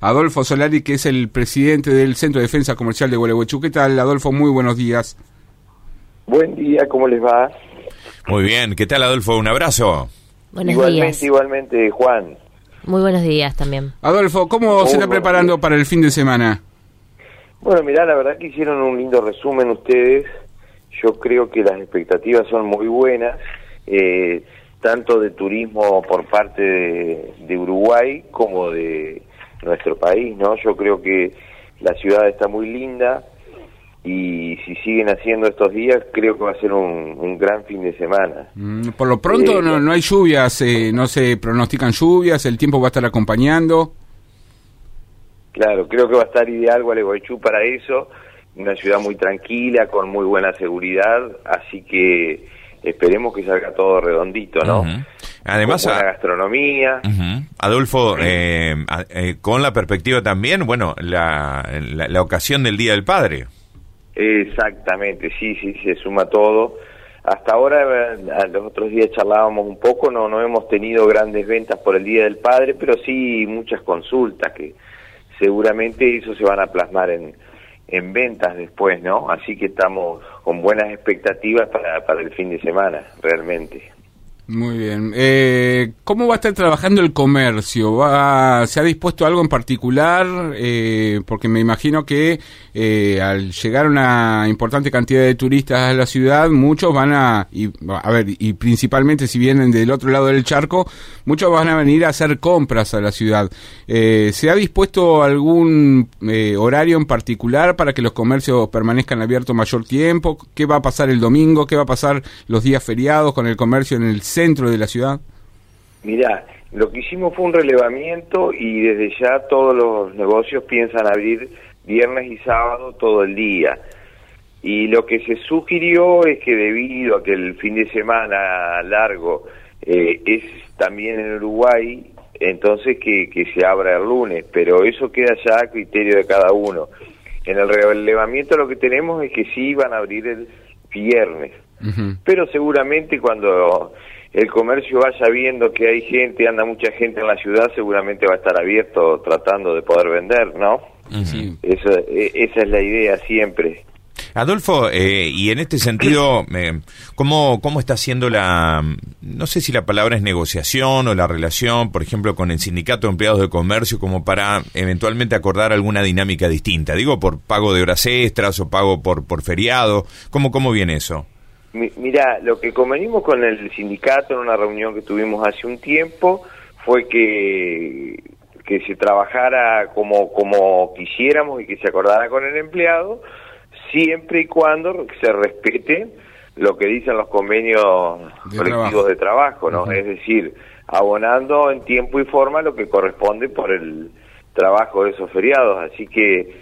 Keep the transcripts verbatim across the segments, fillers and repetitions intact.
Adolfo Solari, que es el presidente del Centro de Defensa Comercial de Gualeguaychú. ¿Qué tal, Adolfo? Muy buenos días. Buen día, ¿cómo les va? Muy bien, ¿qué tal, Adolfo? Un abrazo. Buenos igualmente, días. Igualmente, Juan. Muy buenos días también. Adolfo, ¿cómo Muy se está preparando días. para el fin de semana? Bueno, mirá, la verdad que hicieron un lindo resumen ustedes. Yo creo que las expectativas son muy buenas, eh, tanto de turismo por parte de, de Uruguay como de nuestro país, ¿no? Yo creo que la ciudad está muy linda y si siguen haciendo estos días, creo que va a ser un, un gran fin de semana. Mm, por lo pronto Eh, no, no hay lluvias, eh, no se pronostican lluvias, el tiempo va a estar acompañando. Claro, creo que va a estar ideal Gualeguaychú para eso, una ciudad muy tranquila, con muy buena seguridad, así que esperemos que salga todo redondito, ¿no? Uh-huh. Además, con buena a... gastronomía. Uh-huh. Adolfo, eh, a, eh, con la perspectiva también, bueno, la, la, la ocasión del Día del Padre. Exactamente, sí, sí, se suma todo. Hasta ahora, a los otros días charlábamos un poco, no, no hemos tenido grandes ventas por el Día del Padre, pero sí muchas consultas que seguramente eso se van a plasmar en, en ventas después, ¿no? Así que estamos con buenas expectativas para, para el fin de semana, realmente. Muy bien. Eh, ¿Cómo va a estar trabajando el comercio? ¿Va, ¿Se ha dispuesto algo en particular? Eh, porque me imagino que eh, al llegar una importante cantidad de turistas a la ciudad, muchos van a, y, a ver, y principalmente si vienen del otro lado del charco, muchos van a venir a hacer compras a la ciudad. Eh, ¿Se ha dispuesto algún eh, horario en particular para que los comercios permanezcan abiertos mayor tiempo? ¿Qué va a pasar el domingo? ¿Qué va a pasar los días feriados con el comercio en el centro de la ciudad? Mirá, lo que hicimos fue un relevamiento y desde ya todos los negocios piensan abrir viernes y sábado todo el día. Y lo que se sugirió es que debido a que el fin de semana largo eh, es también en Uruguay, entonces que, que se abra el lunes, pero eso queda ya a criterio de cada uno. En el relevamiento lo que tenemos es que sí van a abrir el viernes, uh-huh. Pero seguramente cuando el comercio vaya viendo que hay gente, anda mucha gente en la ciudad, seguramente va a estar abierto tratando de poder vender, ¿no? Uh-huh. Eso, esa es la idea siempre. Adolfo, eh, y en este sentido, eh, ¿cómo, ¿cómo está haciendo la, no sé si la palabra es negociación o la relación, por ejemplo, con el Sindicato de Empleados de Comercio, como para eventualmente acordar alguna dinámica distinta? Digo, por pago de horas extras o pago por, por feriado, ¿cómo, cómo viene eso? Mirá, lo que convenimos con el sindicato en una reunión que tuvimos hace un tiempo fue que, que se trabajara como, como quisiéramos y que se acordara con el empleado, siempre y cuando se respete lo que dicen los convenios de colectivos trabajo. de trabajo, ¿no? Uh-huh. Es decir, abonando en tiempo y forma lo que corresponde por el trabajo de esos feriados, así que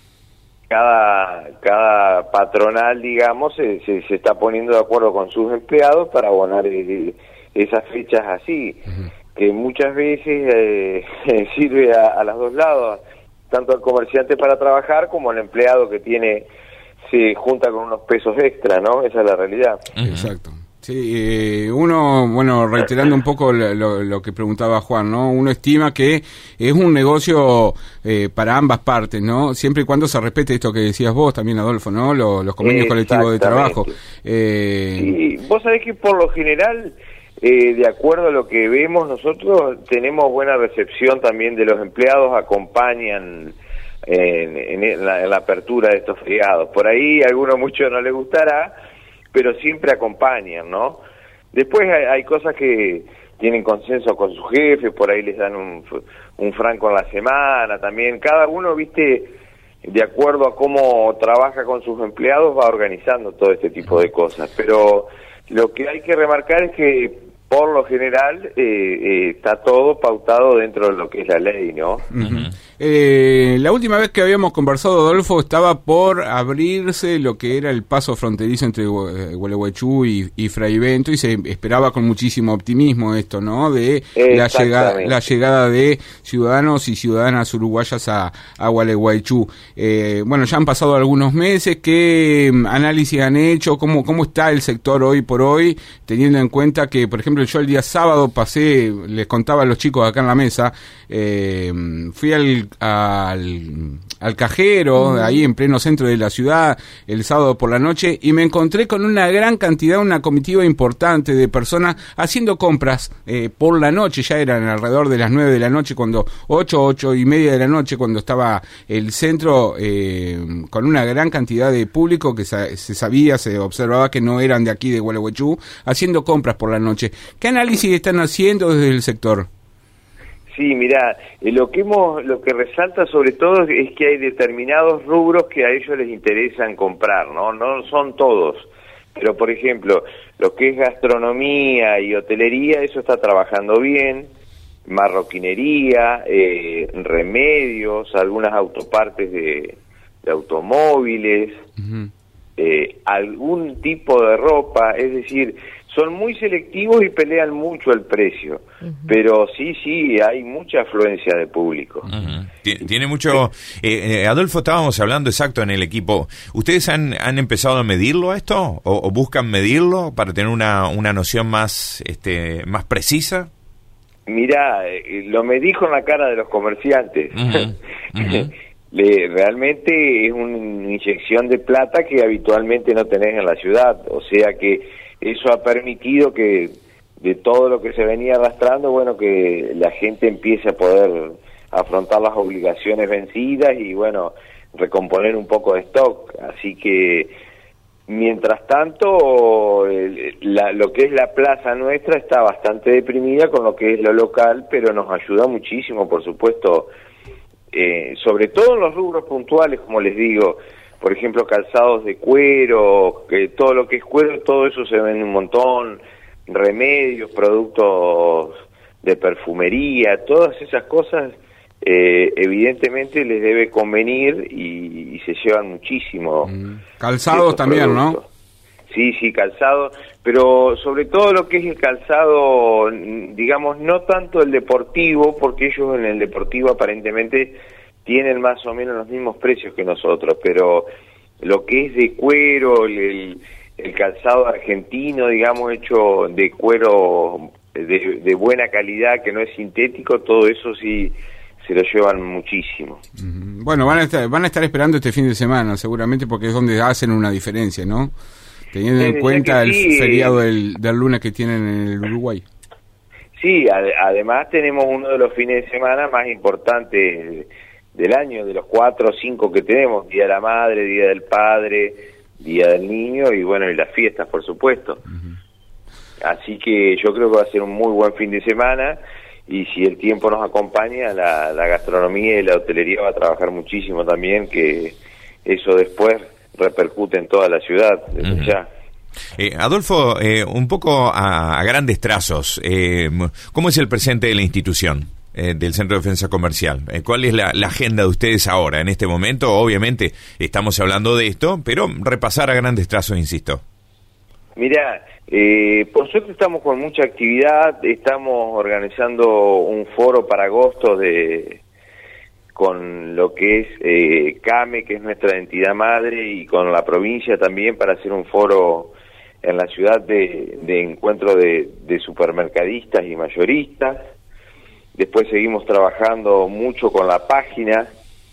cada cada patronal, digamos, se, se, se está poniendo de acuerdo con sus empleados para abonar eh, esas fechas así, uh-huh. que muchas veces eh, sirve a, a los dos lados, tanto al comerciante para trabajar como al empleado que tiene se junta con unos pesos extra, ¿no? Esa es la realidad. Uh-huh. Exacto. Sí, eh, uno, bueno, reiterando un poco lo, lo, lo que preguntaba Juan, ¿no? Uno estima que es un negocio eh, para ambas partes, ¿no? Siempre y cuando se respete esto que decías vos también, Adolfo, ¿no? Los, los convenios colectivos de trabajo. Eh... Sí, vos sabés que por lo general, eh, de acuerdo a lo que vemos nosotros, tenemos buena recepción también de los empleados, acompañan en, en, la, en la apertura de estos feriados. Por ahí a alguno mucho no le gustará, pero siempre acompañan, ¿no? Después hay, hay cosas que tienen consenso con su jefe, por ahí les dan un, un franco en la semana también. Cada uno, viste, de acuerdo a cómo trabaja con sus empleados, va organizando todo este tipo de cosas. Pero lo que hay que remarcar es que, por lo general, eh, eh, está todo pautado dentro de lo que es la ley, ¿no? Uh-huh. Eh, la última vez que habíamos conversado, Adolfo, estaba por abrirse lo que era el paso fronterizo entre Gualeguaychú y, y Fraivento, y se esperaba con muchísimo optimismo esto, ¿no? De la llegada, la llegada de ciudadanos y ciudadanas uruguayas a, a Gualeguaychú. Eh, bueno, ya han pasado algunos meses. ¿Qué análisis han hecho? ¿Cómo, cómo está el sector hoy por hoy? Teniendo en cuenta que, por ejemplo, yo el día sábado pasé, les contaba a los chicos acá en la mesa, eh, fui al al, al cajero, mm. ahí en pleno centro de la ciudad, el sábado por la noche, y me encontré con una gran cantidad, una comitiva importante de personas haciendo compras eh, por la noche. Ya eran alrededor de las nueve de la noche, cuando ocho, ocho y media de la noche, cuando estaba el centro eh, con una gran cantidad de público que se, se sabía, se observaba que no eran de aquí de Gualeguaychú, haciendo compras por la noche. ¿Qué análisis están haciendo desde el sector? Sí, mira, eh, lo que hemos, lo que resalta sobre todo es que hay determinados rubros que a ellos les interesan comprar, ¿no? No son todos, pero por ejemplo, lo que es gastronomía y hotelería, eso está trabajando bien, marroquinería, eh, remedios, algunas autopartes de, de automóviles, uh-huh. eh, algún tipo de ropa, es decir, son muy selectivos y pelean mucho el precio, uh-huh. pero sí, sí, hay mucha afluencia de público. Uh-huh. Tiene mucho... Eh, eh, Adolfo, estábamos hablando exacto en el equipo. ¿Ustedes han, han empezado a medirlo a esto? ¿O, o buscan medirlo para tener una, una noción más, este, más precisa? Mirá, eh, lo medí con la cara de los comerciantes. Uh-huh. Uh-huh. Le, realmente es una inyección de plata que habitualmente no tenés en la ciudad, o sea que eso ha permitido que de todo lo que se venía arrastrando, bueno, que la gente empiece a poder afrontar las obligaciones vencidas y, bueno, recomponer un poco de stock. Así que, mientras tanto, el, la, lo que es la plaza nuestra está bastante deprimida con lo que es lo local, pero nos ayuda muchísimo, por supuesto, eh, sobre todo en los rubros puntuales, como les digo. Por ejemplo, calzados de cuero, que todo lo que es cuero, todo eso se vende un montón, remedios, productos de perfumería, todas esas cosas eh, evidentemente les debe convenir y, y se llevan muchísimo. Mm. Calzados también, productos. ¿No? Sí, sí, calzado, pero sobre todo lo que es el calzado, digamos, no tanto el deportivo, porque ellos en el deportivo aparentemente tienen más o menos los mismos precios que nosotros, pero lo que es de cuero, el, el calzado argentino, digamos, hecho de cuero de, de buena calidad, que no es sintético, todo eso sí se lo llevan muchísimo. Bueno, van a estar, van a estar esperando este fin de semana, seguramente, porque es donde hacen una diferencia, ¿no? Teniendo en cuenta el sí, feriado del, del lunes que tienen en el Uruguay. Sí, ad, además tenemos uno de los fines de semana más importantes del año, de los cuatro o cinco que tenemos: Día de la Madre, Día del Padre, Día del Niño y bueno, y las fiestas, por supuesto. Uh-huh. Así que yo creo que va a ser un muy buen fin de semana, y si el tiempo nos acompaña, la, la gastronomía y la hotelería va a trabajar muchísimo también, que eso después repercute en toda la ciudad, desde uh-huh. ya. Eh, Adolfo, eh, un poco a, a grandes trazos, eh, ¿cómo es el presente de la institución? Eh, del Centro de Defensa Comercial. Eh, ¿Cuál es la, la agenda de ustedes ahora, en este momento? Obviamente estamos hablando de esto, pero repasar a grandes trazos, insisto. Mira, eh, por suerte estamos con mucha actividad, estamos organizando un foro para agosto de con lo que es eh, CAME, que es nuestra entidad madre, y con la provincia también, para hacer un foro en la ciudad de, de encuentro de, de supermercadistas y mayoristas. Después seguimos trabajando mucho con la página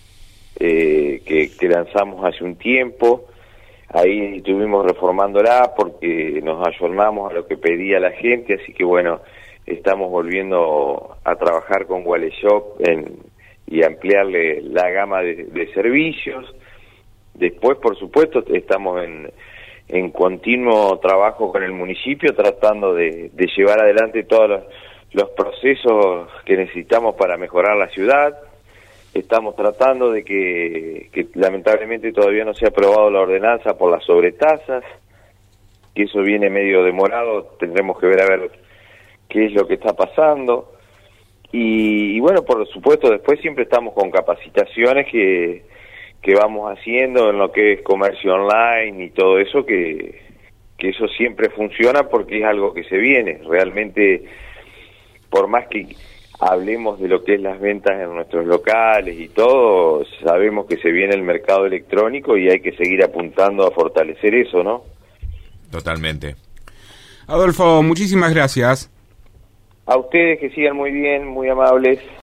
eh, que, que lanzamos hace un tiempo. Ahí estuvimos reformándola porque nos ayornamos a lo que pedía la gente, así que bueno, estamos volviendo a trabajar con Waleshop en, y ampliarle la gama de, de servicios. Después, por supuesto, estamos en, en continuo trabajo con el municipio, tratando de, de llevar adelante todos los los procesos que necesitamos para mejorar la ciudad. Estamos tratando de que, que lamentablemente todavía no se ha aprobado la ordenanza por las sobretasas, que eso viene medio demorado, tendremos que ver a ver qué es lo que está pasando. Y, y bueno, por supuesto, después siempre estamos con capacitaciones que, que vamos haciendo en lo que es comercio online y todo eso, que, que eso siempre funciona porque es algo que se viene. Realmente, por más que hablemos de lo que es las ventas en nuestros locales y todo, sabemos que se viene el mercado electrónico y hay que seguir apuntando a fortalecer eso, ¿no? Totalmente. Adolfo, muchísimas gracias. A ustedes, que sigan muy bien, muy amables.